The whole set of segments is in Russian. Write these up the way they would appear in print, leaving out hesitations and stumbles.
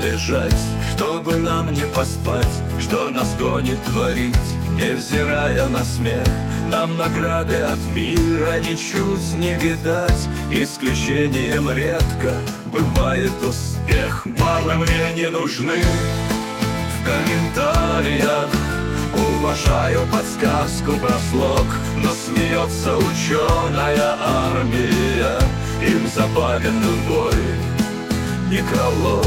бежать, чтобы нам не поспать, что нас гонит творить, невзирая на смех. Нам награды от мира ничуть не видать, исключением редко бывает успех. Баллы мне не нужны в комментариях, уважаю подсказку про слог, но смеется ученая армия, им забавен бой, некролог.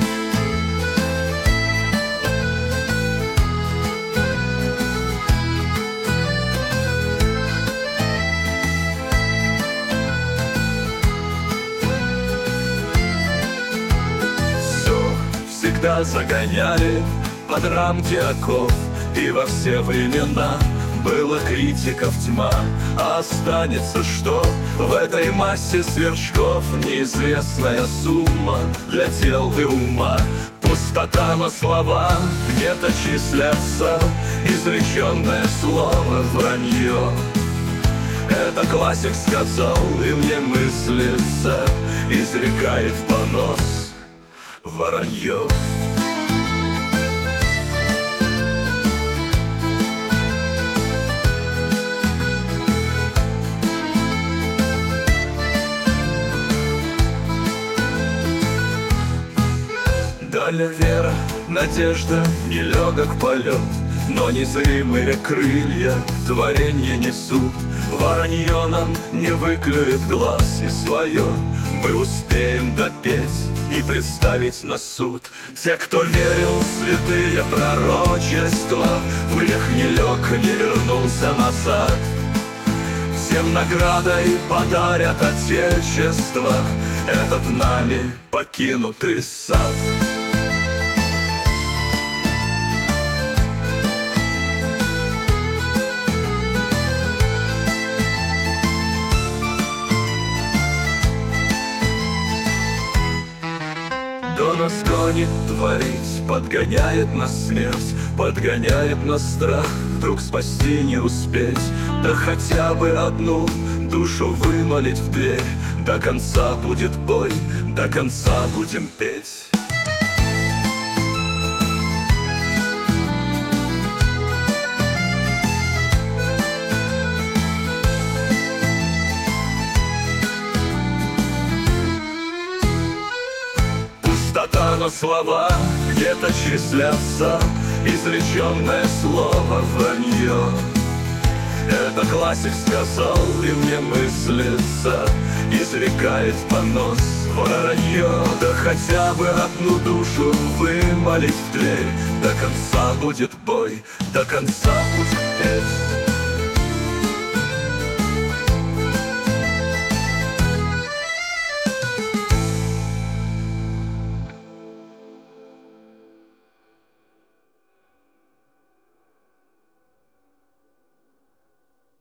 Всегда загоняли под рамки оков, и во все времена было критиков тьма. А останется что в этой массе сверчков? Неизвестная сумма для тел и ума. Пустота на слова, где-то числятся изреченное слово вранье. Это классик сказал, и мне мыслится, изрекает в понос воронье. Далее вера, надежда, нелегок полет, но незримые крылья творенье несут. Воронье нам не выклюет глаз, и свое мы успеем допеть и представить на суд. Те, кто верил в святые пророчества, в грех не лег, не вернулся назад, всем наградой подарят Отечество этот нами покинутый сад. Кто нас гонит творить, подгоняет нас смерть, подгоняет нас страх, вдруг спасти не успеть. Да хотя бы одну душу вымолить в дверь, до конца будет бой, до конца будем петь. Пустота на слова, где-то числятся изреченное слово вранье. Это классик сказал, и мне мыслится, изрекает в понос воронье. Да хотя бы одну душу вымолить в дверь, до конца будет бой, до конца будет петь.